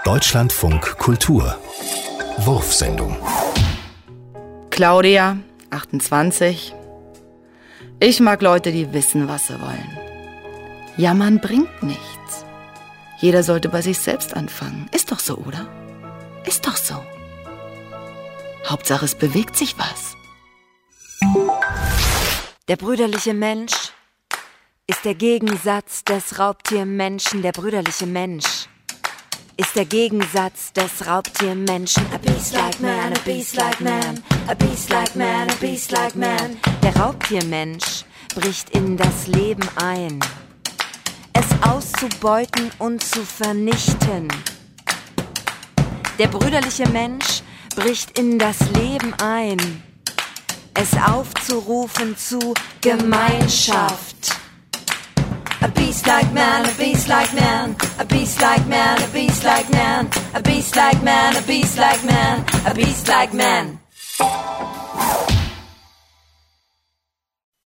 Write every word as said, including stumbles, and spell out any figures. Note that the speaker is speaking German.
Deutschlandfunk Kultur Wurfsendung. Claudia, achtundzwanzig. Ich mag Leute, die wissen, was sie wollen. Jammern bringt nichts. Jeder sollte bei sich selbst anfangen. Ist doch so, oder? Ist doch so. Hauptsache, es bewegt sich was. Der brüderliche Mensch ist der Gegensatz des Raubtiermenschen. Der brüderliche Mensch ist der Gegensatz des Raubtiermenschen. A beast like man, a beast like man, a beast like man, a beast like man. Der Raubtiermensch bricht in das Leben ein, es auszubeuten und zu vernichten. Der brüderliche Mensch bricht in das Leben ein, es aufzurufen zu Gemeinschaft. A beast like man, a beast like man, a beast like man, a beast like man, a beast like man, a beast like man, a beast like man.